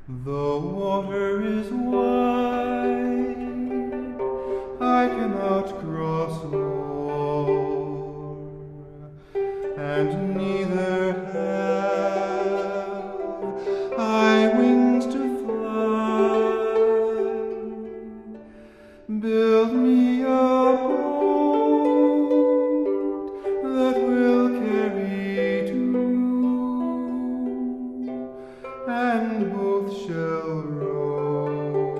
The water is wide, I cannot cross o'er, and neither have I wings to fly. Build me a boat that will carry two, and both shall row,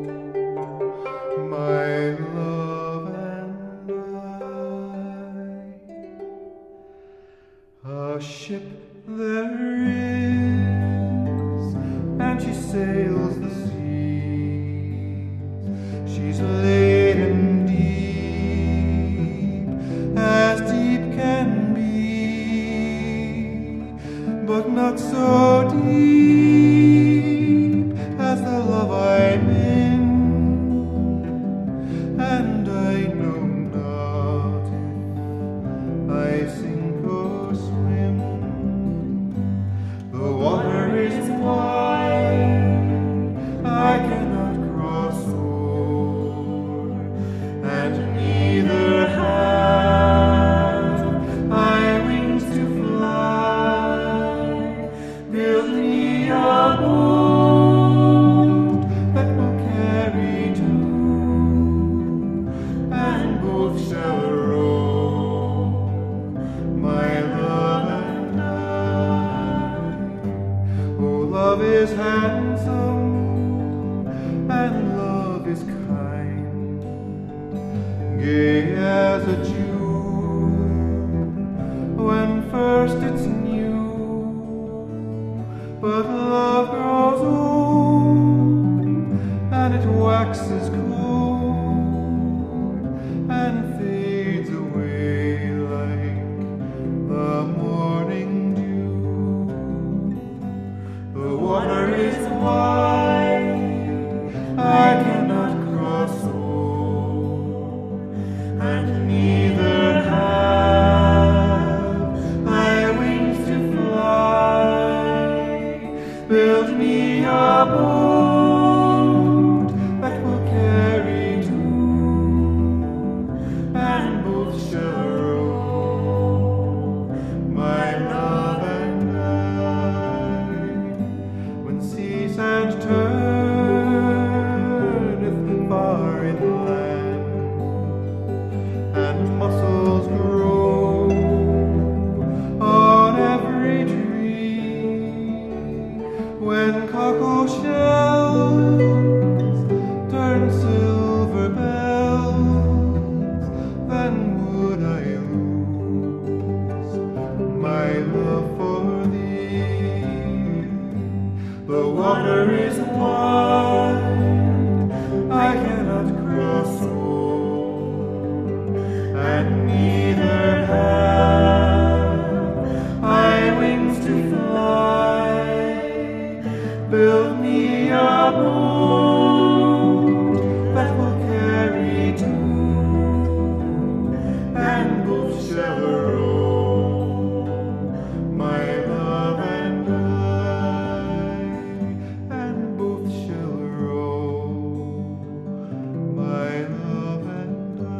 my love and I. A ship there is, and she sails the seas. She's laden deep, as deep can be, but not so deep as the love I'm in, and I know not if I sink or swim. The water is wide, I cannot cross o'er, and neither have I wings to fly. Build me a boat that will carry two, and both shall row, my love and I. Oh, love is handsome, and love is kind, gay as a June when first it's new. But love grows old, and it waxes cold, and fades away like the morning dew. The water is wide, I cannot cross o'er, and neither have I wings to fly. Build me a boat that will carry two, and both shall row, my love and I. When sea sand turneth far inland, and mussels grow on every tree, when cockle shells turn silver bells, then would I lose my love for thee. The water is wide, I cannot cross o'er, and neither have I wings to fly. Build me a boat that will carry two, and both shall row, my love and I, and both shall row, my love and I.